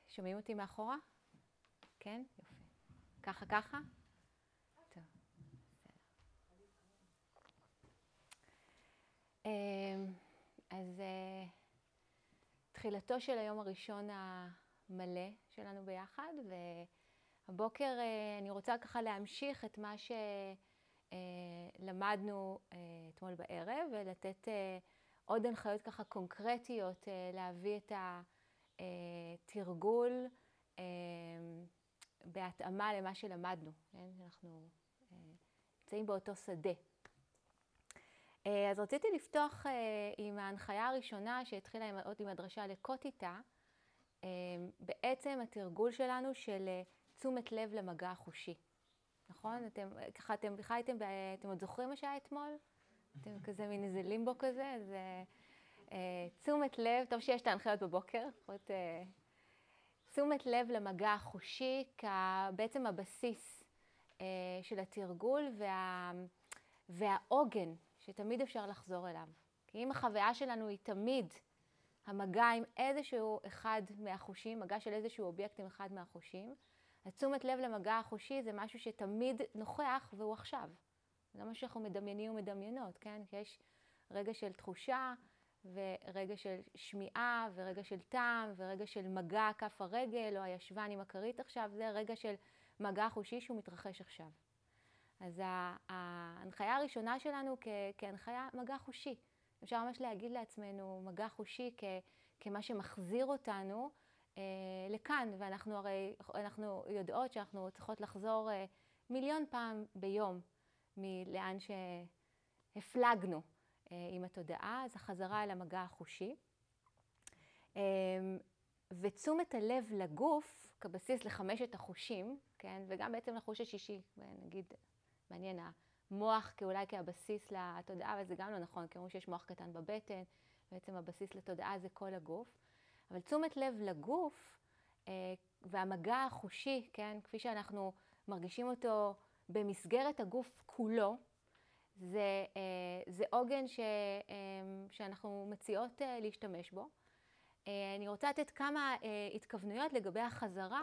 שומעים אותי מאחורה? כן? יופי. ככה, ככה? טוב, בסדר. אז תחילתו של היום הראשון המלא שלנו ביחד, והבוקר אני רוצה ככה להמשיך את מה שלמדנו אתמול בערב, ולתת עוד הנחיות ככה קונקרטיות להביא את התרגול בהתאמה למה שלמדנו. אנחנו נמצאים באותו שדה. אז רציתי לפתוח עם ההנחיה הראשונה שהתחילה עוד עם הדרשה לקוטיטה, בעצם התרגול שלנו של תשומת לב למגע החושי. נכון? אתם עוד זוכרים מה שהיה אתמול? אתם כזה מין איזה לימבו כזה, אז תשומת לב, טוב שיש את ההנחיות בבוקר, תשומת לב למגע החושי בעצם הבסיס של התרגול והעוגן שתמיד אפשר לחזור אליו. כי אם החוויה שלנו היא תמיד המגע עם איזשהו אחד מהחושים, מגע של איזשהו אובייקט עם אחד מהחושים, אז תשומת לב למגע החושי זה משהו שתמיד נוכח והוא עכשיו. זה מה שאנחנו מדמיינים ומדמיינות, כן? כי יש רגע של תחושה ורגע של שמיעה ורגע של טעם ורגע של מגע כף הרגל או הישבן עם הכרית עכשיו, זה רגע של מגע חושי שהוא מתרחש עכשיו. אז ההנחיה הראשונה שלנו כהנחיה מגע חושי. אפשר ממש להגיד לעצמנו מגע חושי כמה שמחזיר אותנו לכאן, ואנחנו הרי יודעות שאנחנו צריכות לחזור מיליון פעם ביום מלאן שהפלגנו עם התודעה, אז החזרה אל המגע החושי. ותשומת הלב לגוף כבסיס לחמשת החושים, כן? וגם בעצם לחוש השישי, נגיד, מעניין, המוח אולי כהבסיס לתודעה, אבל זה גם לא נכון, כי אומרים שיש מוח קטן בבטן, בעצם הבסיס לתודעה זה כל הגוף. אבל תשומת לב לגוף והמגע החושי, כן? כפי שאנחנו מרגישים אותו במסגרת הגוף כולו, זה עוגן שאנחנו מציעות להשתמש בו. אני רוצה לתת כמה התכוונויות לגבי החזרה.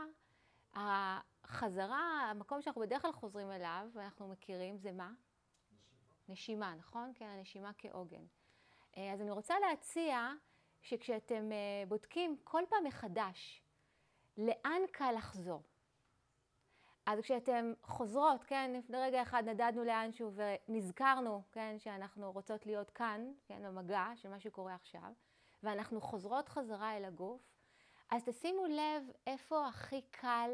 החזרה, המקום שאנחנו בדרך כלל חוזרים אליו, ואנחנו מכירים, זה מה? נשימה, נכון? כן, הנשימה כעוגן. אז אני רוצה להציע שכשאתם בודקים כל פעם מחדש, לאן קל לחזור? אז כשאתם חוזרות, כן, לפני רגע אחד נדדנו לאנשהו ונזכרנו, כן, שאנחנו רוצות להיות כאן, כן, במגע של מה שקורה עכשיו, ואנחנו חוזרות חזרה אל הגוף, אז תשימו לב איפה הכי קל,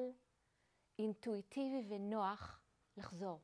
אינטואיטיבי ונוח לחזור.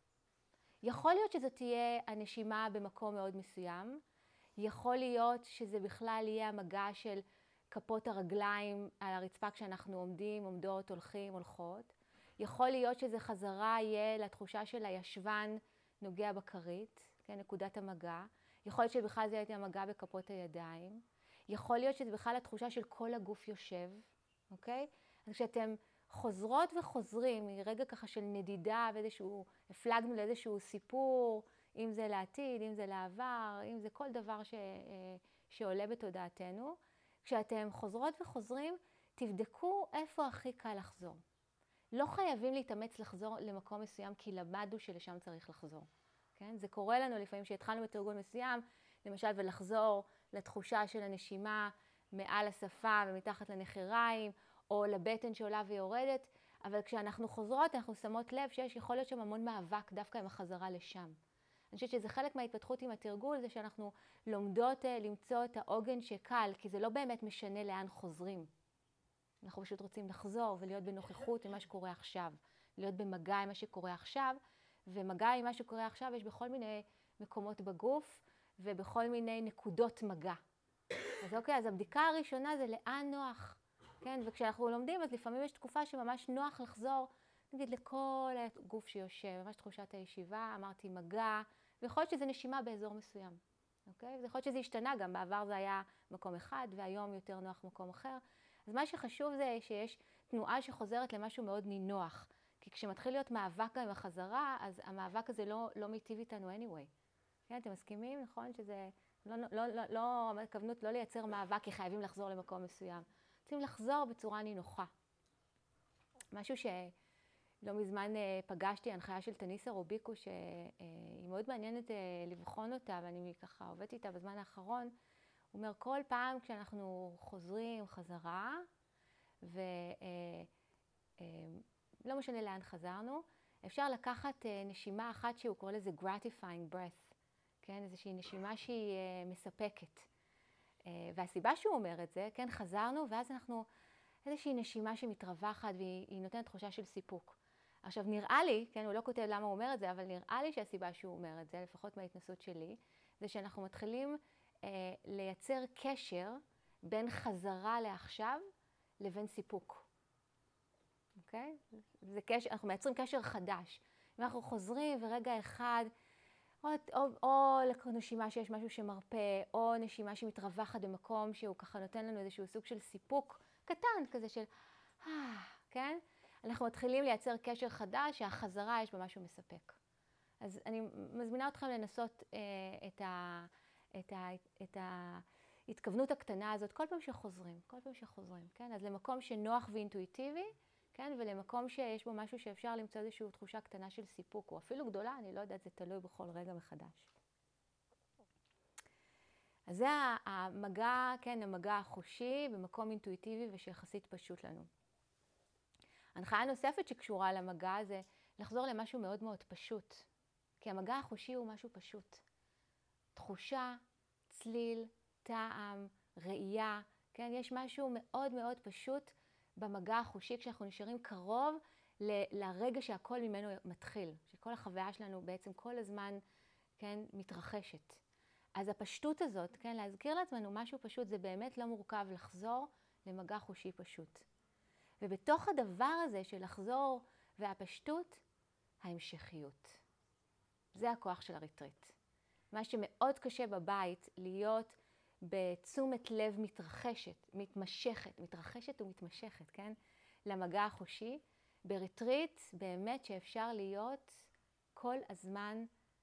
יכול להיות שזו תהיה הנשימה במקום מאוד מסוים, יכול להיות שזה בכלל יהיה המגע של כפות הרגליים על הרצפה כשאנחנו עומדים, עומדות, הולכים, הולכות. יכול להיות שזה חזרה יהיה לתחושה של הישבן נוגע בכרית, כן, נקודת המגע. יכול להיות שבכלל זה יהיה המגע בכפות הידיים. יכול להיות שזה בכלל התחושה של כל הגוף יושב, אוקיי? אז כשאתם חוזרות וחוזרים מרגע ככה של נדידה ואיזשהו, הפלגנו לאיזשהו סיפור, אם זה לעתיד, אם זה לעבר, אם זה כל דבר שעולה בתודעתנו, כשאתם חוזרות וחוזרים, תבדקו איפה הכי קל לחזור. לא חייבים להתאמץ לחזור למקום מסוים כי למדנו שלשם צריך לחזור. כן? זה קורה לנו לפעמים שהתחלנו בתרגול מסוים, למשל ולחזור לתחושה של הנשימה מעל השפה ומתחת לנחיריים, או לבטן שעולה ויורדת, אבל כשאנחנו חוזרות אנחנו שמות לב שיש יכול להיות שם המון מאבק דווקא עם החזרה לשם. אני חושבת שזה חלק מההתפתחות עם התרגול, זה שאנחנו לומדות למצוא את העוגן שקל, כי זה לא באמת משנה לאן חוזרים. אנחנו פשוט רוצים לחזור ולהיות בנוכחות עם מה שקורה עכשיו, להיות במגע עם מה שקורה עכשיו, ומגע עם מה שקורה עכשיו יש בכל מיני מקומות בגוף ובכל מיני נקודות מגע. אז אוקיי, אז הבדיקה הראשונה זה לאן נוח, כן? וכשאנחנו לומדים אז לפעמים יש תקופה שממש נוח לחזור, נגיד לכל הגוף שיושב, ממש תחושת הישיבה, אמרתי מגע, ויכול להיות שזה נשימה באזור מסוים, אוקיי? ויכול להיות שזה השתנה גם, בעבר זה היה מקום אחד והיום יותר נוח מקום אחר. אז מה שחשוב זה שיש תנועה שחוזרת למשהו מאוד נינוח. כי כשמתחיל להיות מאבק עם החזרה, אז המאבק הזה לא מיטיב איתנו anyway. כן, אתם מסכימים? נכון? שזה לא הכוונות לא לייצר מאבק כי חייבים לחזור למקום מסוים. רוצים לחזור בצורה נינוחה. משהו שלא מזמן פגשתי, הנחיה של תניסה רוביקו, שהיא מאוד מעניינת לבחון אותה, ואני ככה עובדת איתה בזמן האחרון. הוא אומר, כל פעם כשאנחנו חוזרים חזרה, ולא משנה לאן חזרנו, אפשר לקחת נשימה אחת שהוא קורא לזה gratifying breath, כן? איזושהי נשימה שהיא מספקת. והסיבה שהוא אומר את זה, כן, חזרנו, ואז אנחנו איזושהי נשימה שמתרווחת, והיא נותנת תחושה של סיפוק. עכשיו, נראה לי, כן, הוא לא כותב למה הוא אומר את זה, אבל נראה לי שהסיבה שהוא אומר את זה, לפחות מההתנסות שלי, זה שאנחנו מתחילים לייצר קשר בין חזרה לעכשיו לבין סיפוק. אוקיי? זה קשר, אנחנו מייצרים קשר חדש. אם אנחנו חוזרים ורגע אחד, או נשימה שיש משהו שמרפא, או נשימה שמתרווחת במקום שהוא ככה נותן לנו איזשהו סוג של סיפוק קטן כזה של, כן? אנחנו מתחילים לייצר קשר חדש, שהחזרה יש בה משהו מספק. אז אני מזמינה אתכם לנסות את ההתכוונות הקטנה הזאת כל פעם שחוזרים, כן? אז למקום שנוח ואינטואיטיבי, כן? ולמקום שיש בו משהו שאפשר למצוא איזושהי תחושה קטנה של סיפוק, או אפילו גדולה, אני לא יודעת, זה תלוי בכל רגע מחדש. אז זה המגע, כן, המגע החושי במקום אינטואיטיבי ושיחסית פשוט לנו. הנחיה נוספת שקשורה למגע זה לחזור למשהו מאוד מאוד פשוט. כי המגע החושי הוא משהו פשוט. תחושה, צליל, טעם, ראייה, כן? יש משהו מאוד מאוד פשוט במגע החושי כשאנחנו נשארים קרוב לרגע שהכל ממנו מתחיל. שכל החוויה שלנו בעצם כל הזמן, כן, מתרחשת. אז הפשטות הזאת, כן, להזכיר לעצמנו משהו פשוט, זה באמת לא מורכב לחזור למגע חושי פשוט. ובתוך הדבר הזה של לחזור והפשטות, ההמשכיות. זה הכוח של הריטריט. מה שמאוד קשה בבית, להיות בתשומת לב מתרחשת ומתמשכת, כן? למגע החושי. בריטריט באמת שאפשר להיות כל הזמן,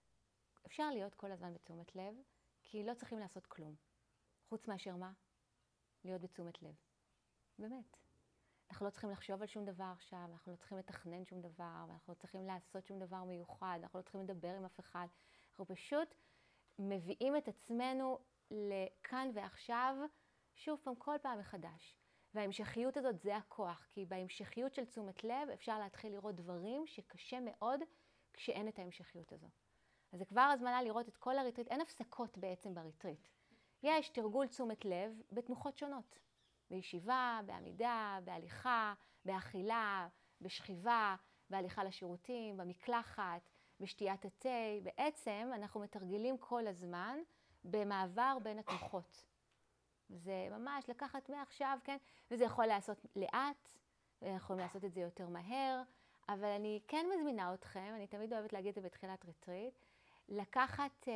בתשומת לב, כי לא צריכים לעשות כלום. חוץ מאשר מה? להיות בתשומת לב. באמת. אנחנו לא צריכים לחשוב על שום דבר עכשיו, אנחנו לא צריכים לתכנן שום דבר, ואנחנו לא צריכים לעשות שום דבר מיוחד, אנחנו לא צריכים לדבר עם אף אחד. אנחנו פשוט מביאים את עצמנו לכאן ועכשיו, שוב פעם, כל פעם מחדש. וההמשכיות הזאת זה הכוח, כי בהמשכיות של תשומת לב אפשר להתחיל לראות דברים שקשה מאוד כשאין את ההמשכיות הזו. אז זה כבר הזמנה לראות את כל הריטריט, אין הפסקות בעצם בריטריט. יש תרגול תשומת לב בתנוחות שונות. בישיבה, בעמידה, בהליכה, באכילה, בשכיבה, בהליכה לשירותים, במקלחת, בשתיית התה. בעצם אנחנו מתרגלים כל הזמן במעבר בין התנוחות. זה ממש לקחת מעכשיו, כן? וזה יכול לעשות לאט, ויכולים לעשות את זה יותר מהר, אבל אני כן מזמינה אתכם, אני תמיד אוהבת להגיד את זה בתחילת ריטריט, לקחת,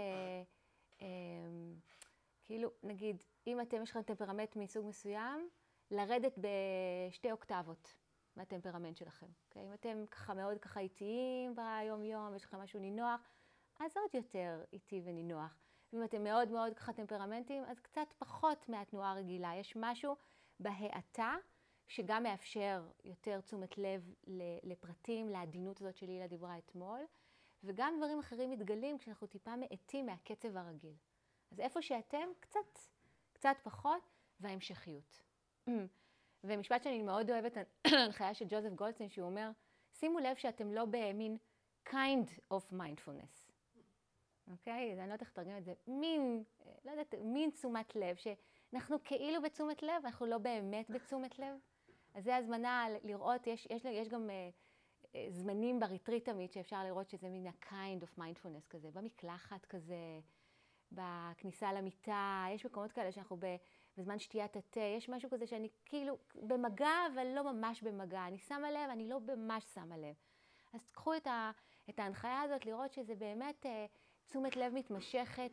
כאילו, נגיד, אם יש לכם טמפרמנט מסוג מסוים, לרדת בשתי אוקטבות מהטמפרמנט שלכם. Okay? אם אתם ככה מאוד ככה איטיים ביום-יום, יש לכם משהו נינוח, אז עוד יותר איטי ונינוח. ואם אתם מאוד מאוד ככה טמפרמנטים, אז קצת פחות מהתנועה הרגילה. יש משהו בהאטה שגם מאפשר יותר תשומת לב לפרטים, לעדינות הזאת שלילה דיברה אתמול, וגם דברים אחרים מתגלים כשאנחנו טיפה מאטים מהקצב הרגיל. אז איפה שאתם, קצת פחות, וההמשכיות. ומשפט שאני מאוד אוהבת, הנחיה של ג'וזף גולדסטיין, שהוא אומר, שימו לב שאתם לא במין kind of mindfulness. אוקיי? אני לא יודעת איך לתרגם את זה. מין תשומת לב, שאנחנו כאילו בתשומת לב, אנחנו לא באמת בתשומת לב. אז זה הזמנה לראות, יש גם זמנים בריטריט תמיד שאפשר לראות שזה מין ה-kind of mindfulness כזה, במקלחת כזה, בכניסה למיטה, יש מקומות כאלה שאנחנו בזמן שתיית התה, יש משהו כזה שאני כאילו במגע, אבל לא ממש במגע. אני שמה לב, אני לא ממש שמה לב. אז תקחו את ההנחיה הזאת, לראות שזה באמת תשומת לב מתמשכת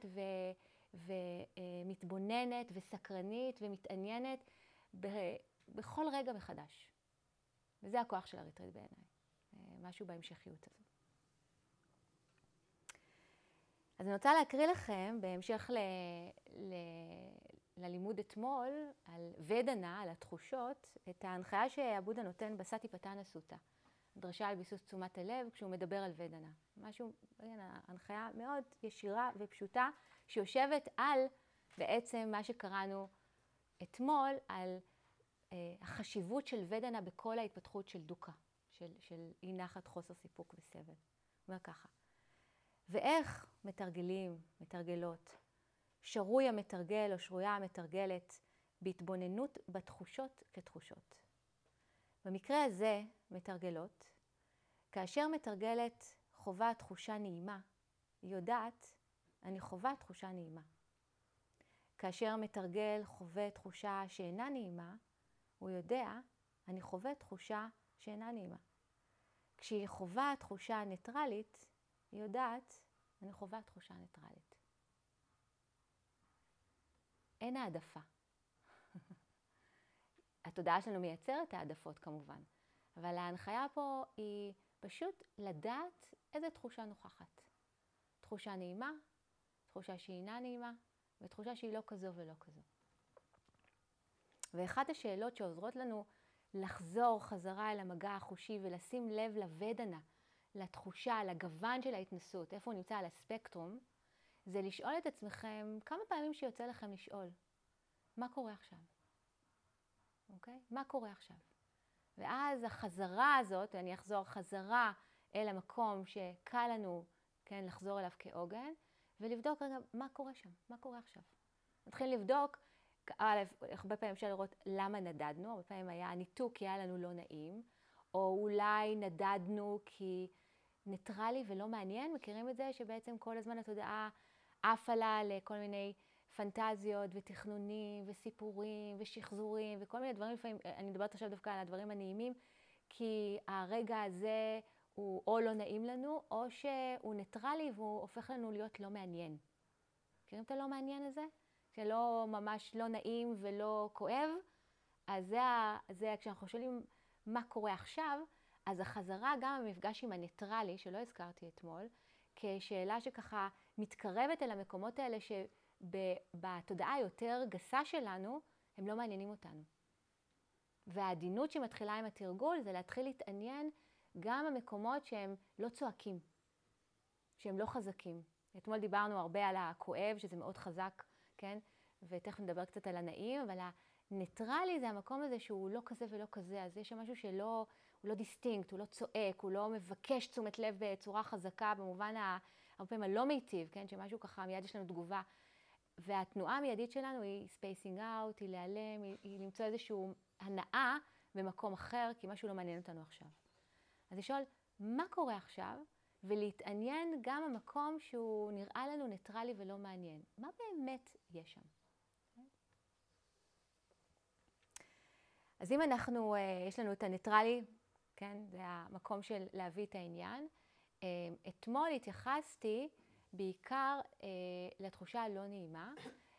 ומתבוננת וסקרנית ומתעניינת בכל רגע מחדש. וזה הכוח של הריטריט בעיניי. משהו בהמשכיות הזו. אז אני רוצה להקריא לכם, בהמשך ללימוד אתמול על ודנה, על התחושות, את ההנחיה שהבודה נותן בסטיפטאנה סוטה. דרשה על ביסוס תשומת הלב כשהוא מדבר על ודנה. משהו, הנחיה מאוד ישירה ופשוטה, שיושבת על בעצם מה שקראנו אתמול, על החשיבות של ודנה בכל ההתפתחות של דוקה, של אי נחת, חוסר סיפוק וסבל. הוא אומר ככה, ואיך מתרגלים, מתרגלות, שרוי המתרגל או שרויה המתרגלת בהתבוננות בתחושות כתחושות. במקרה הזה, מתרגלות, כאשר מתרגלת חובה תחושה נעימה, היא יודעת, אני חובה תחושה נעימה. כאשר מתרגל חווה תחושה שאינה נעימה, הוא יודע, אני חווה תחושה שאינה נעימה. כשהיא חווה תחושה ניטרלית, היא יודעת, אני חווה תחושה ניטרלית. אין העדפה. התודעה שלנו מייצרת העדפות כמובן, אבל ההנחיה פה היא פשוט לדעת איזה תחושה נוכחת. תחושה נעימה, תחושה שהיא אינה נעימה, ותחושה שהיא לא כזו ולא כזו. ואחת השאלות שעוזרות לנו לחזור חזרה אל המגע החושי ולשים לב לוודנה, לתחושה, לגוון של ההתנסות, איפה הוא נמצא על הספקטרום, זה לשאול את עצמכם כמה פעמים שיוצא לכם לשאול, מה קורה עכשיו? אוקיי? מה קורה עכשיו? ואז החזרה הזאת, אני אחזור חזרה אל המקום שקל לנו, כן, לחזור אליו כעוגן, ולבדוק רגע מה קורה שם, מה קורה עכשיו. נתחיל לבדוק, הרבה פעמים אפשר לראות למה נדדנו, הרבה פעמים היה ניתוק כי היה לנו לא נעים, או אולי נדדנו כי ניטרלי ולא מעניין, מכירים את זה שבעצם כל הזמן התודעה עפה לה לכל מיני פנטזיות ותכנונים וסיפורים ושחזורים וכל מיני דברים, לפעמים, אני מדברת עכשיו דווקא על הדברים הנעימים, כי הרגע הזה הוא או לא נעים לנו, או שהוא ניטרלי והוא הופך לנו להיות לא מעניין. מכירים את הלא מעניין הזה? שלא ממש לא נעים ולא כואב, אז זה כשאנחנו שואלים מה קורה עכשיו, אז החזרה גם המפגש עם הניטרלי, שלא הזכרתי אתמול, כשאלה שככה מתקרבת אל המקומות האלה שבתודעה היותר גסה שלנו, הם לא מעניינים אותנו. והעדינות שמתחילה עם התרגול זה להתחיל להתעניין גם המקומות שהם לא צועקים, שהם לא חזקים. אתמול דיברנו הרבה על הכואב, שזה מאוד חזק, כן? ותכף נדבר קצת על הנעים, אבל הניטרלי זה המקום הזה שהוא לא כזה ולא כזה, אז יש שם משהו שלא, הוא לא דיסטינקט, הוא לא צועק, הוא לא מבקש תשומת לב בצורה חזקה, במובן הרבה פעמים הלא מיטיב, כן? שמשהו ככה, מיד יש לנו תגובה. והתנועה המיידית שלנו היא spacing out, היא להיעלם, היא למצוא איזושהי הנאה במקום אחר, כי משהו לא מעניין אותנו עכשיו. אז לשאול, מה קורה עכשיו? ולהתעניין גם המקום שהוא נראה לנו ניטרלי ולא מעניין. מה באמת יש שם? אז אם יש לנו את הניטרלי, כן, זה המקום של להביא את העניין. אתמול התייחסתי בעיקר לתחושה הלא נעימה,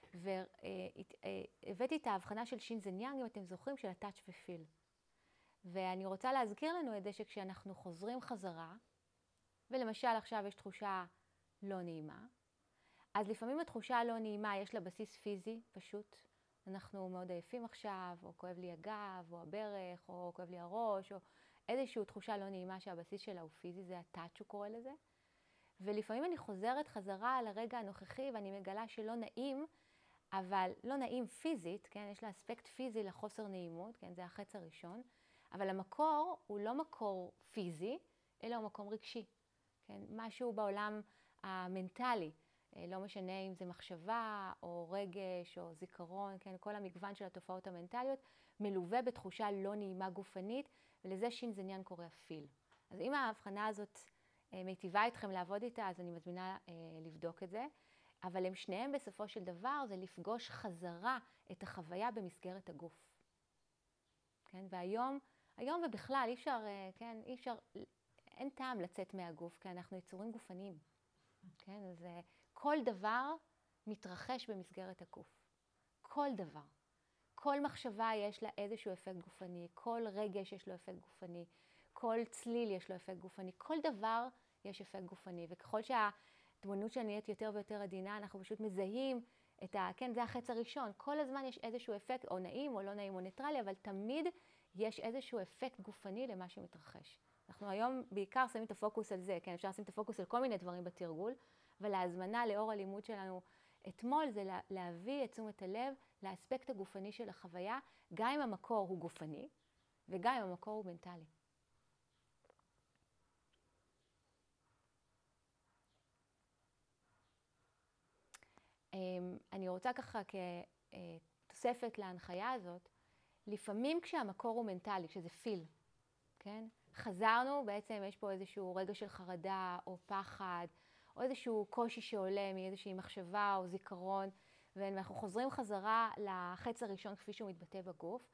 והבאתי את ההבחנה של שינזן יאנג, אם אתם זוכרים, של הטאץ' ופיל. ואני רוצה להזכיר לנו את זה שכשאנחנו חוזרים חזרה, ולמשל עכשיו יש תחושה לא נעימה, אז לפעמים התחושה הלא נעימה יש לה בסיס פיזי פשוט. אנחנו מאוד עייפים עכשיו, או כואב לי הגב, או הברך, או כואב לי הראש, או איזושהי תחושה לא נעימה שהבסיס שלה הוא פיזי, זה הטאץ' הוא קורא לזה. ולפעמים אני חוזרת חזרה על הרגע הנוכחי ואני מגלה שלא נעים, אבל לא נעים פיזית, כן? יש לה אספקט פיזי לחוסר נעימות, כן? זה החץ הראשון. אבל המקור הוא לא מקור פיזי, אלא הוא מקום רגשי. כן? משהו בעולם המנטלי, לא משנה אם זה מחשבה או רגש או זיכרון, כן? כל המגוון של התופעות המנטליות מלווה בתחושה לא נעימה גופנית, ולזה שינזן יאנג קורא הפיל. אז אם ההבחנה הזאת מיטיבה איתכם לעבוד איתה, אז אני מזמינה לבדוק את זה. אבל הם שניהם בסופו של דבר זה לפגוש חזרה את החוויה במסגרת הגוף. כן? והיום ובכלל אי אפשר, כן? אין טעם לצאת מהגוף, כי אנחנו יצורים גופניים. כן? אז כל דבר מתרחש במסגרת הגוף. כל דבר. כל מחשבה יש לה איזשהו אפקט גופני, כל רגש יש לו אפקט גופני, כל צליל יש לו אפקט גופני, כל דבר יש אפקט גופני. וככל שהדמונות שלנו נהיית יותר ויותר עדינה, אנחנו פשוט מזהים כן, זה החץ הראשון. כל הזמן יש איזשהו אפקט, או נעים, או לא נעים, או ניטרלי, אבל תמיד יש איזשהו אפקט גופני למה שמתרחש. אנחנו היום בעיקר שמים את הפוקוס על זה, כן, אפשר לשים את הפוקוס על כל מיני דברים בתרגול, אבל ההזמנה לאור הלימוד שלנו אתמול זה להביא את תשומת הלב לאספקט הגופני של החוויה, גם אם המקור הוא גופני, וגם אם המקור הוא מנטלי. אני רוצה ככה כתוספת להנחיה הזאת, לפעמים כשהמקור הוא מנטלי, כשזה פיל, כן? חזרנו, בעצם יש פה איזשהו רגע של חרדה או פחד, או איזשהו קושי שעולה מאיזושהי מחשבה או זיכרון, ואנחנו חוזרים חזרה לחץ הראשון כפי שהוא מתבטא בגוף,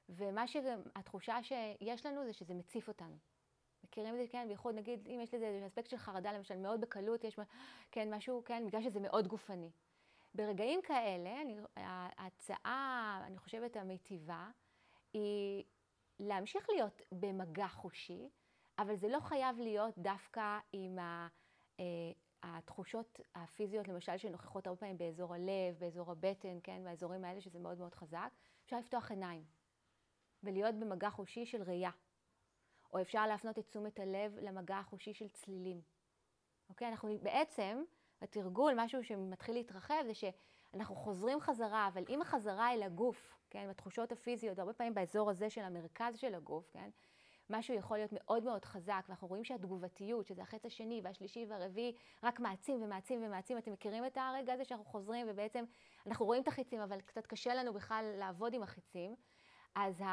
התחושה שיש לנו זה שזה מציף אותנו. מכירים את זה, כן? בייחוד נגיד, אם יש לזה איזה אספקט של חרדה, למשל, מאוד בקלות, יש כן, משהו, כן, בגלל שזה מאוד גופני. ברגעים כאלה, ההצעה, אני חושבת, המיטיבה, היא להמשיך להיות במגע חושי, אבל זה לא חייב להיות דווקא עם התחושות הפיזיות, למשל, שנוכחות הרבה פעמים באזור הלב, באזור הבטן, כן, באזורים האלה, שזה מאוד מאוד חזק. אפשר לפתוח עיניים ולהיות במגע חושי של ראייה. או אפשר להפנות את תשומת הלב למגע החושי של צלילים. אוקיי? אנחנו בעצם, התרגול, משהו שמתחיל להתרחב, זה שאנחנו חוזרים חזרה, אבל עם החזרה אל הגוף, כן, התחושות הפיזיות, הרבה פעמים באזור הזה של המרכז של הגוף, כן, משהו יכול להיות מאוד מאוד חזק, ואנחנו רואים שהתגובתיות, שזה החץ השני והשלישי והרביעי, רק מעצים ומעצים ומעצים. אתם מכירים את הרגע הזה שאנחנו חוזרים, ובעצם אנחנו רואים את החיצים, אבל קצת קשה לנו בכלל לעבוד עם החיצים. אז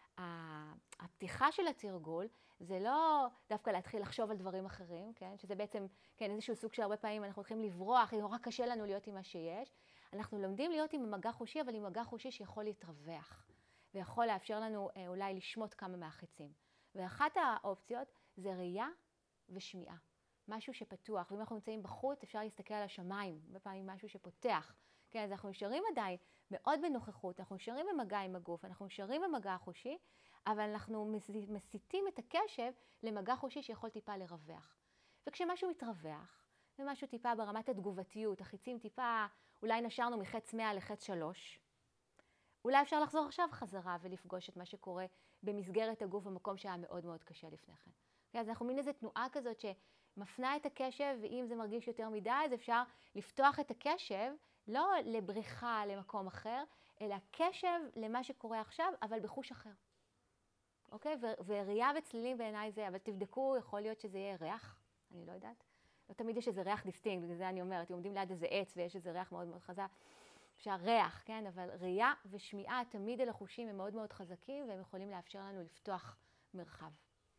הפתיחה של התרגול זה לא דווקא להתחיל לחשוב על דברים אחרים, כן? שזה בעצם, כן, איזשהו סוג שהרבה פעמים אנחנו הולכים לברוח, נורא קשה לנו להיות עם מה שיש. אנחנו לומדים להיות עם מגע חושי, אבל עם מגע חושי שיכול להתרווח, ויכול לאפשר לנו אולי לשמוט כמה מהחיצים. ואחת האופציות זה ראייה ושמיעה. משהו שפתוח, ואם אנחנו נמצאים בחוץ, אפשר להסתכל על השמיים, הרבה פעמים משהו שפותח. כן, אז אנחנו נשארים עדיין מאוד בנוכחות, אנחנו נשארים במגע עם הגוף, אנחנו נשארים במגע החושי, אבל אנחנו מסיטים את הקשב למגע חושי שיכול טיפה לרווח. וכשמשהו מתרווח, ומשהו טיפה ברמת התגובתיות, החיצים טיפה, אולי נשארנו מחץ 100 לחץ 3, אולי אפשר לחזור עכשיו חזרה ולפגוש את מה שקורה במסגרת הגוף במקום שהיה מאוד מאוד קשה לפני כן. אז אנחנו מין איזו תנועה כזאת שמפנה את הקשב, ואם זה מרגיש יותר מדי, אז אפשר לפתוח את הקשב, לא לבריחה למקום אחר, אלא קשב למה שקורה עכשיו, אבל בחוש אחר. אוקיי? וראייה וצלילים בעיניי זה, אבל תבדקו, יכול להיות שזה יהיה ריח, אני לא יודעת. לא תמיד יש איזה ריח דיסטינקט, בגלל זה אני אומרת, אם עומדים ליד איזה עץ ויש איזה ריח מאוד מאוד חזק, אפשר ריח, כן? אבל ראייה ושמיעה תמיד אל החושים הם מאוד מאוד חזקים, והם יכולים לאפשר לנו לפתוח מרחב.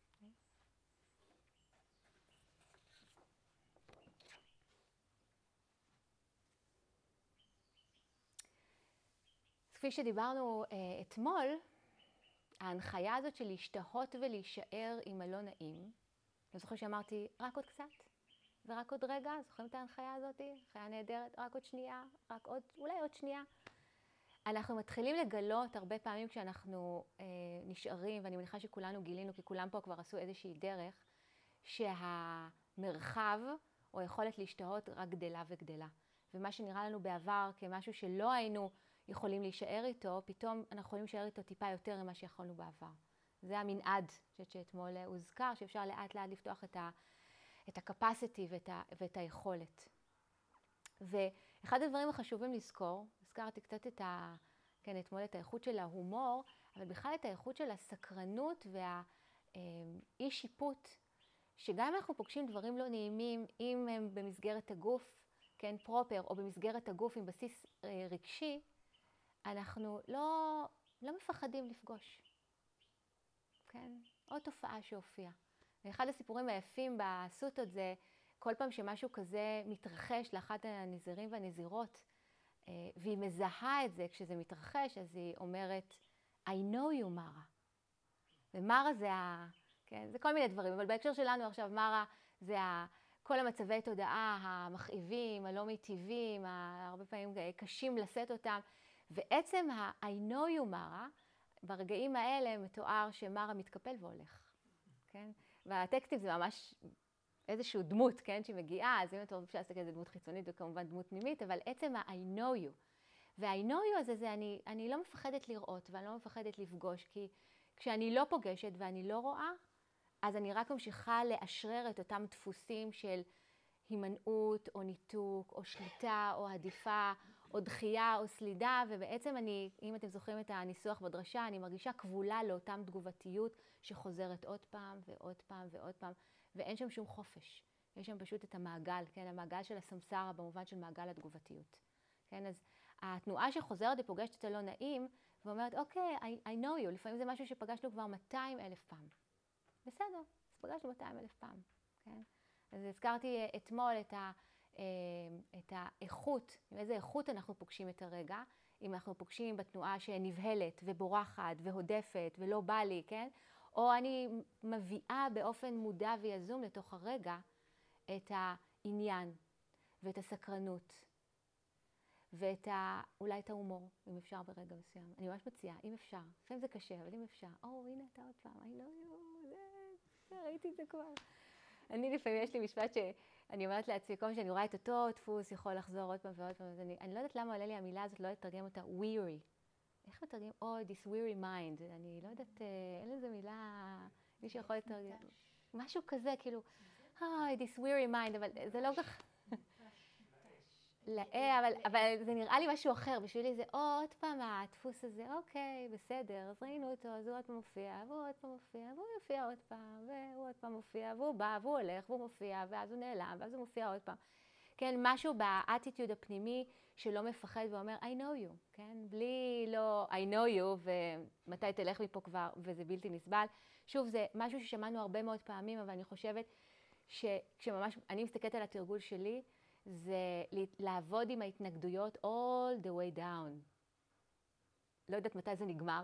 כפי שדיברנו אתמול, ההנחיה הזאת של להשתהות ולהישאר עם הלא נעים, אני זוכרת שאמרתי, רק עוד קצת, ורק עוד רגע, זוכרים את ההנחיה הזאת? הנחיה נהדרת, רק עוד שנייה, רק עוד, אולי עוד שנייה. אנחנו מתחילים לגלות הרבה פעמים כשאנחנו נשארים, ואני מניחה שכולנו גילינו, כי כולם פה כבר עשו איזושהי דרך, שהמרחב או היכולת להשתהות רק גדלה וגדלה. ומה שנראה לנו בעבר כמשהו שלא היינו יכולים להישאר איתו, פתאום אנחנו יכולים להישאר איתו טיפה יותר ממה שיכולנו בעבר. זה המנעד שאתמול הוזכר, שאפשר לאט לאט לפתוח את ה-capacity ואת היכולת. ואחד הדברים החשובים לזכור, הזכרתי קצת כן, אתמול את האיכות של ההומור, אבל בכלל את האיכות של הסקרנות והאי שיפוט, שגם אם אנחנו פוגשים דברים לא נעימים, אם הם במסגרת הגוף, כן, פרופר, או במסגרת הגוף עם בסיס רגשי, אנחנו לא מפחדים לפגוש. כן? עוד תופעה שהופיעה. ואחד הסיפורים היפים בסוטות זה, כל פעם שמשהו כזה מתרחש לאחת הנזירים והנזירות, והיא מזהה את זה כשזה מתרחש, אז היא אומרת, I know you, מרה. ומרה זה כן, זה כל מיני דברים, אבל בהקשר שלנו עכשיו, מרה זה כל המצבי תודעה המכאיבים, הלא מיטיבים, הרבה פעמים קשים לשאת אותם, ועצם I know you, מרה, ברגעים האלה מתואר שמרה מתקפל והולך. כן? והטקסטים זה ממש איזושהי דמות, כן, שמגיעה, אז אם אתה רוצה לעשות איזו דמות חיצונית, וכמובן דמות פנימית, אבל עצם ה-I know you. וה-I know you הזה, אני לא מפחדת לראות, ואני לא מפחדת לפגוש, כי כשאני לא פוגשת ואני לא רואה, אז אני רק ממשיכה לאשרר את אותם דפוסים של הימנעות, או ניתוק, או שליטה, או עדיפה, או דחייה, או סלידה, ובעצם אני, אם אתם זוכרים את הניסוח בדרשה, אני מרגישה כבולה לאותם תגובתיות שחוזרת עוד פעם ועוד פעם ועוד פעם, ואין שם שום חופש. יש שם פשוט את המעגל, כן? המעגל של הסמסרה במובן של מעגל התגובתיות. כן? אז התנועה שחוזרת ופוגשת את הלא נעים, ואומרת, אוקיי, I know you, לפעמים זה משהו שפגשנו כבר 200,000 פעם. בסדר, אז פגשנו 200,000 פעם, כן? אז הזכרתי אתמול את האיכות, עם איזה איכות אנחנו פוגשים את הרגע, אם אנחנו פוגשים בתנועה שנבהלת ובורחת והודפת ולא בא לי, כן? או אני מביאה באופן מודע ויזום לתוך הרגע את העניין ואת הסקרנות ואת אולי את ההומור, אם אפשר ברגע מסוים. אני ממש מציעה, אם אפשר. לפעמים זה קשה, אבל אם אפשר. הנה אתה עוד פעם, I know you, ראיתי את זה כבר. אני לפעמים יש לי משפט שאני אומרת לעצמי, כל שאני רואה את אותו דפוס יכול לחזור עוד פעם ועוד פעם, אז אני לא יודעת למה עולה לי המילה הזאת, לא לתרגם אותה weary. איך מתרגם? this weary mind. אני לא יודעת, אין לזה מילה, מישהו יכול לתרגם. משהו כזה, כאילו, this weary mind, אבל זה לא כך... אבל זה נראה לי משהו אחר, בשבילי זה עוד פעם הדפוס הזה, אוקיי, בסדר, אז ראינו אותו, אז הוא עוד פעם מופיע, והוא עוד פעם מופיע, והוא יופיע עוד פעם, והוא עוד פעם מופיע, והוא בא, והוא הולך, והוא מופיע, ואז הוא נעלם, ואז הוא מופיע עוד פעם. כן, משהו באטיטיוד הפנימי שלא מפחד ואומר, I know you, כן? בלי לא I know you, ומתי תלך מפה כבר, וזה בלתי נסבל. שוב, זה משהו ששמענו הרבה מאוד פעמים, אבל אני חושבת שכשממש אני מסתכלת על התרגול שלי, זה לעבוד עם ההתנגדויות all the way down. לא יודעת מתי זה נגמר.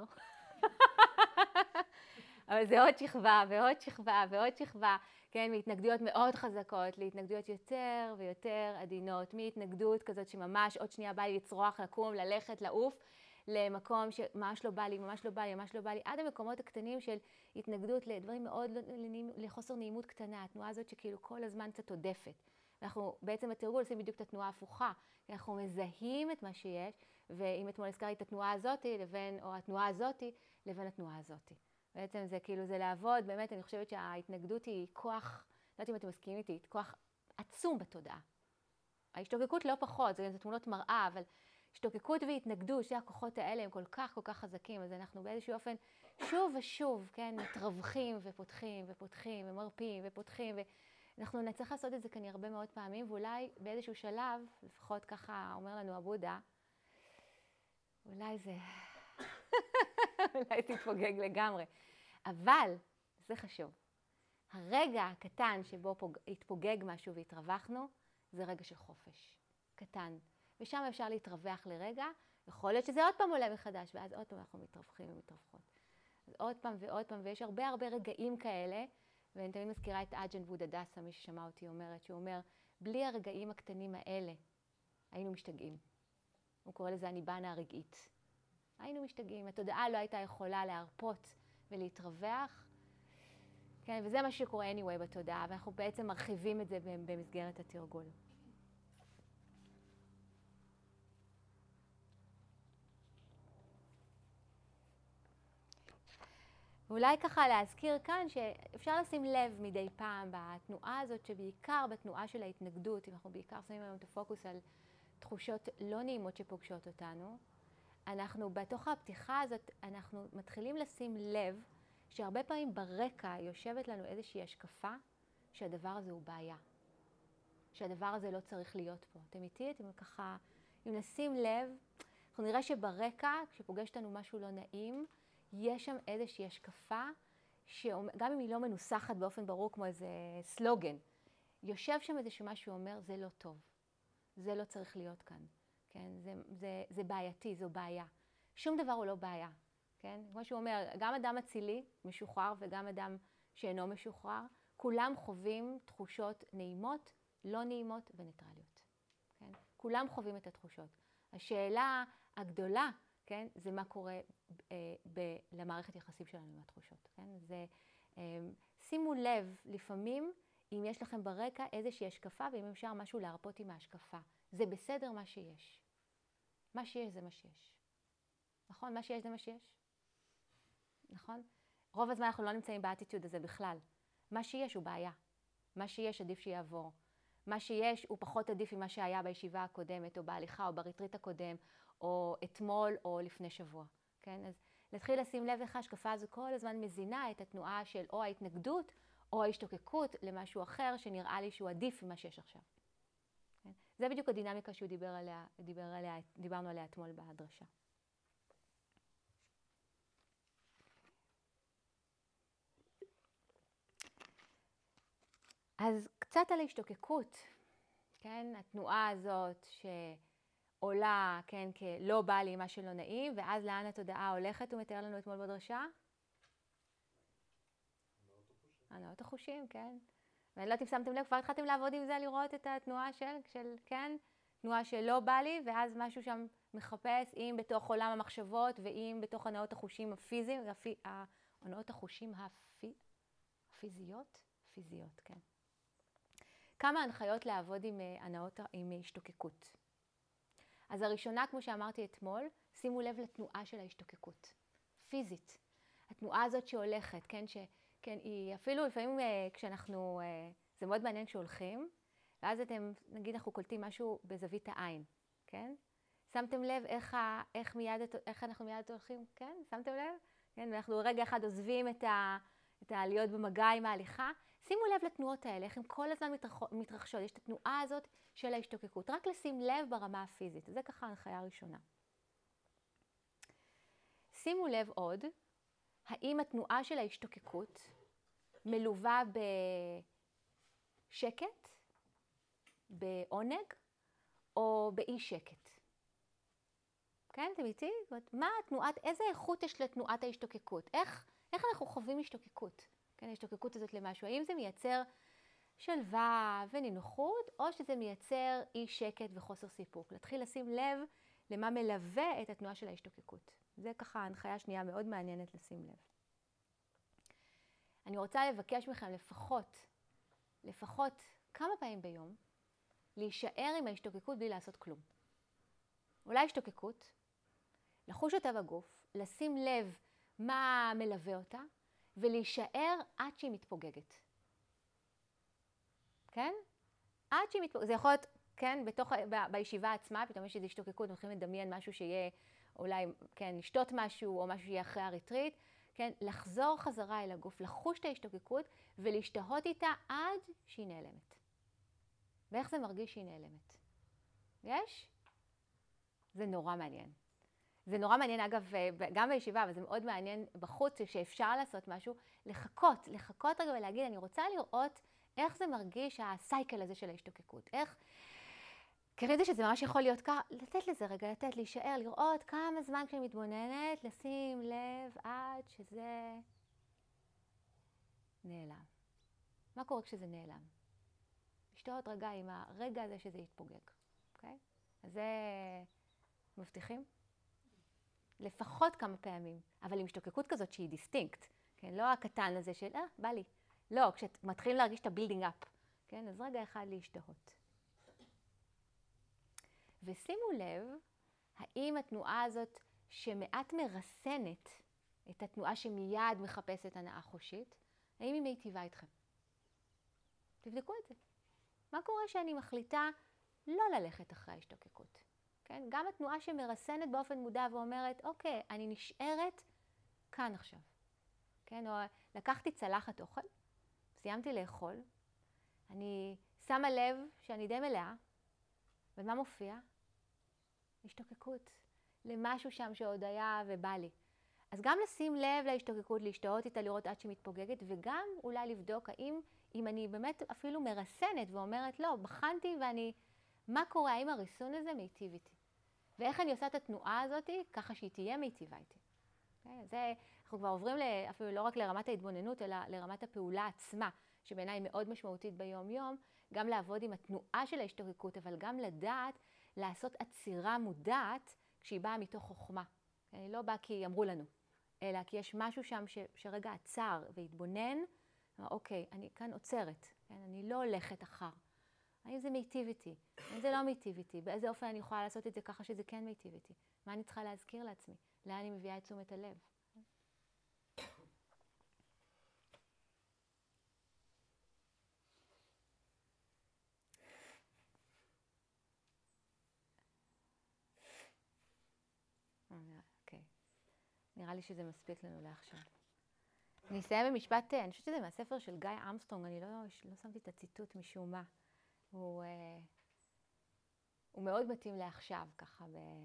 אבל זה עוד שכבה ועוד שכבה ועוד שכבה, כן, מהתנגדויות מאוד חזקות להתנגדויות יותר ויותר עדינות, מהתנגדות כזאת שממש עוד שנייה בא לי לצרוח, לקום, ללכת, לעוף, למקום שממש לא בא לי, ממש לא בא לי, ממש לא בא לי, עד המקומות הקטנים של התנגדות לדברים מאוד, לחוסר נעימות קטנה, התנועה הזאת שכאילו כל הזמן קצת עודפת. אנחנו בעצם בתרגול עושים בדיוק את התנועה ההפוכה, כי אנחנו מזהים את מה שיש, ואם אתמול הזכרתי את התנועה הזאת לבין, או התנועה הזאת לבין התנועה הזאת. בעצם זה כאילו, זה לעבוד, באמת אני חושבת שההתנגדות היא כוח, לא יודעת אם אתם מסכימים איתי, כוח עצום בתודעה. ההשתוקקות לא פחות, זה תמונות מראה, אבל השתוקקות והתנגדות, שתי הכוחות האלה הם כל כך חזקים, אז אנחנו באיזשהו אופן שוב ושוב, כן, מתרווחים ופותחים ופותחים ומרפים ופותחים, ואנחנו נצטרך לעשות את זה כנראה הרבה מאוד פעמים, ואולי באיזשהו שלב, לפחות ככה אומר לנו הבודה, אולי זה... אולי תתפוגג לגמרי. אבל, זה חשוב, הרגע הקטן שבו התפוגג משהו והתרווחנו, זה רגע של חופש. קטן. ושם אפשר להתרווח לרגע, יכול להיות שזה עוד פעם עולה מחדש, ואז עוד פעם אנחנו מתרווחים ומתרווחים. אז עוד פעם ועוד פעם, ויש הרבה רגעים כאלה, ואני תמיד מזכירה את אג'ן בודהדסה, מי ששמע אותי אומרת, שהוא אומר, בלי הרגעים הקטנים האלה, היינו משתגעים. הוא קורא לזה הניבנה הרגעית. היינו משתגעים, התודעה לא הייתה יכולה להרפות ולהתרווח, כן, וזה מה שקורה anyway בתודעה, ואנחנו בעצם מרחיבים את זה במסגרת התרגול. ואולי ככה להזכיר כאן שאפשר לשים לב מדי פעם בתנועה הזאת, שבעיקר בתנועה של ההתנגדות, אם אנחנו בעיקר שמים היום את הפוקוס על תחושות לא נעימות שפוגשות אותנו, אנחנו בתוך הפתיחה הזאת, אנחנו מתחילים לשים לב שהרבה פעמים ברקע יושבת לנו איזושהי השקפה שהדבר הזה הוא בעיה. שהדבר הזה לא צריך להיות פה. אתם איתי? אתם ככה, אם נשים לב, אנחנו נראה שברקע, כשפוגש לנו משהו לא נעים, יש שם איזושהי השקפה, שגם אם היא לא מנוסחת באופן ברור כמו איזה סלוגן, יושב שם איזשהו משהו אומר, זה לא טוב. זה לא צריך להיות כאן. כן? זה בעייתי, זו בעיה. שום דבר הוא לא בעיה. כן? כמו שהוא אומר, גם אדם אצילי, משוחרר, וגם אדם שאינו משוחרר, כולם חווים תחושות נעימות, לא נעימות וניטרליות. כן? כולם חווים את התחושות. השאלה הגדולה, כן, זה מה קורה למערכת יחסים שלנו עם התחושות. כן? זה, שימו לב, לפעמים, אם יש לכם ברקע איזושהי השקפה, ואם אפשר משהו להרפות עם ההשקפה. זה בסדר מה שיש. מה שיש זה מה שיש. נכון? מה שיש זה מה שיש. נכון? רוב הזמן אנחנו לא נמצאים באטיטיוד הזה בכלל. מה שיש הוא בעיה. מה שיש עדיף שיעבור. מה שיש הוא פחות עדיף ממה שהיה בישיבה הקודמת, או בהליכה, או בריטריט הקודם, או אתמול, או לפני שבוע. כן? אז להתחיל לשים לב איך ההשקפה הזו כל הזמן מזינה את התנועה של או ההתנגדות, או ההשתוקקות למשהו אחר שנראה לי שהוא עדיף ממה שיש עכשיו. כן? זה בדיוק הדינמיקה שהוא דיברנו עליה אתמול בהדרשה. אז קצת על ההשתוקקות, כן? התנועה הזאת שעולה, כן, כלא בא לי מה שלא נעים, ואז לאן התודעה הולכת, הוא מתאר לנו אתמול בדרשה? הנאות החושים, כן. ואני לא יודעת אם שמתם לב, כבר התחלתם לעבוד עם זה, לראות את התנועה של, כן? תנועה שלא בא לי, ואז משהו שם מחפש, אם בתוך עולם המחשבות, ואם בתוך הנאות החושים הפיזיים, הנאות החושים הפיזיות? פיזיות, כן. כמה הנחיות לעבוד עם השתוקקות. אז הראשונה, כמו שאמרתי אתמול, שימו לב לתנועה של ההשתוקקות. פיזית. התנועה הזאת שהולכת, כן, כן, היא אפילו לפעמים כשאנחנו, זה מאוד מעניין כשהולכים, ואז אתם, נגיד אנחנו קולטים משהו בזווית העין, כן? שמתם לב איך אנחנו מיד הולכים, כן? שמתם לב? כן, ואנחנו רגע אחד עוזבים את העליות במגע עם ההליכה. שימו לב לתנועות האלה, איך הן כל הזמן מתרחשות. יש את התנועה הזאת של ההשתוקקות. רק לשים לב ברמה הפיזית. זה ככה הנחיה ראשונה. שימו לב עוד, האם התנועה של ההשתוקקות מלווה בשקט, בעונג, או באי שקט? כן, אתם איתי? איזה איכות יש לתנועת ההשתוקקות? איך אנחנו חווים השתוקקות? כן, ההשתוקקות הזאת למשהו. האם זה מייצר שלווה ונינוחות, או שזה מייצר אי שקט וחוסר סיפוק? להתחיל לשים לב למה מלווה את התנועה של ההשתוקקות. זה ככה הנחיה שנייה מאוד מעניינת לשים לב. אני רוצה לבקש מכם לפחות כמה פעמים ביום, להישאר עם ההשתוקקות בלי לעשות כלום. אולי השתוקקות, לחוש אותה בגוף, לשים לב מה מלווה אותה, ולהישאר עד שהיא מתפוגגת. כן? עד שהיא מתפוגגת. זה יכול להיות, כן, בישיבה עצמה, פתאום יש איזו השתוקקות, הולכים לדמיין משהו שיהיה, אולי, כן, לשתות משהו, או משהו שיהיה אחרי הריטריט, כן, לחזור חזרה אל הגוף, לחוש את ההשתוקקות, ולהשתהות איתה עד שהיא נעלמת. ואיך זה מרגיש שהיא נעלמת? יש? זה נורא מעניין. זה נורא מעניין, אגב, גם בישיבה, אבל זה מאוד מעניין בחוץ, שאפשר לעשות משהו, לחכות רגע ולהגיד, אני רוצה לראות איך זה מרגיש הסייקל הזה של ההשתוקקות. כי ראיתי שזה ממש יכול להיות ככה, לתת לזה רגע, להישאר, לראות כמה זמן כשאני מתבוננת, לשים לב עד שזה נעלם. מה קורה כשזה נעלם? לשתות רגע עם הרגע הזה שזה יתפוגג, אוקיי? אז זה מבטיחים? לפחות כמה פעמים, אבל עם השתוקקות כזאת שהיא דיסטינקט, כן? לא הקטן הזה של, בא לי. לא, כשמתחילים להרגיש את הבילדינג אפ, כן? אז רגע אחד להשתהות. ושימו לב, האם התנועה הזאת שמעט מרסנת את התנועה שמיד מחפשת הנאה חושית, האם היא מיטיבה איתכם? תבדקו את זה. מה קורה שאני מחליטה לא ללכת אחרי ההשתוקקות? כן? גם התנועה שמרסנת באופן מודע ואומרת, אוקיי, אני נשארת כאן עכשיו. כן? או לקחתי צלחת אוכל, סיימתי לאכול, אני שמה לב שאני די מלאה, ומה מופיע? השתוקקות. למשהו שם שעוד היה ובא לי. אז גם לשים לב להשתוקקות, להשתהות איתה, לראות עד שהיא מתפוגגת, וגם אולי לבדוק אם אני באמת אפילו מרסנת ואומרת, לא, בחנתי ואני, מה קורה, האם הריסון הזה מיטיב איתי? ואיך אני עושה את התנועה הזאת ככה שהיא תהיה מיטיבה איתי? זה, אנחנו כבר עוברים אפילו לא רק לרמת ההתבוננות, אלא לרמת הפעולה עצמה, שבעיניי היא מאוד משמעותית ביום-יום, גם לעבוד עם התנועה של ההשתוקקות, אבל גם לדעת לעשות עצירה מודעת כשהיא באה מתוך חוכמה. היא לא באה כי אמרו לנו, אלא כי יש משהו שם שרגע עצר והתבונן, אוקיי, אני כאן עוצרת, כן? אני לא הולכת אחר. האם זה מיטיב איתי? האם זה לא מיטיב איתי? באיזה אופן אני יכולה לעשות את זה ככה שזה כן מיטיב איתי? מה אני צריכה להזכיר לעצמי? לאן אני מביאה את תשומת הלב? אוקיי. נראה לי שזה מספיק לנו לעכשיו. אני אסיים במשפט, אני חושבת שזה מהספר של גיא אמסטרונג, אני לא שמתי את הציטוט משום מה. הוא מאוד מתאים לעכשיו, ככה,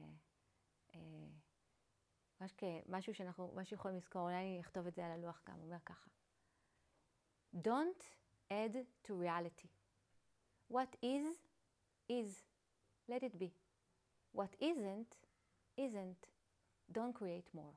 משהו משהו יכולים לזכור, אולי אני אכתוב את זה על הלוח גם, הוא אומר ככה. Don't add to reality. What is, is. Let it be. What isn't, isn't. Don't create more.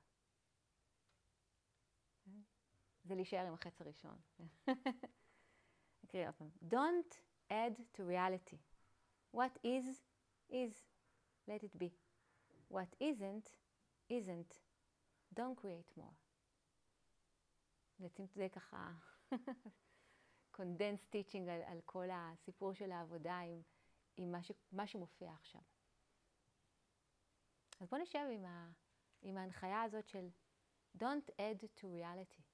זה להישאר עם החץ הראשון. נקריא עוד פעם. Don't add to reality. What is, is. Let it be. What isn't, isn't. Don't create more. זה ככה condensed teaching על כל הסיפור של העבודה עם מה שמופיע עכשיו. אז בואו נשב עם ההנחיה הזאת של Don't add to reality.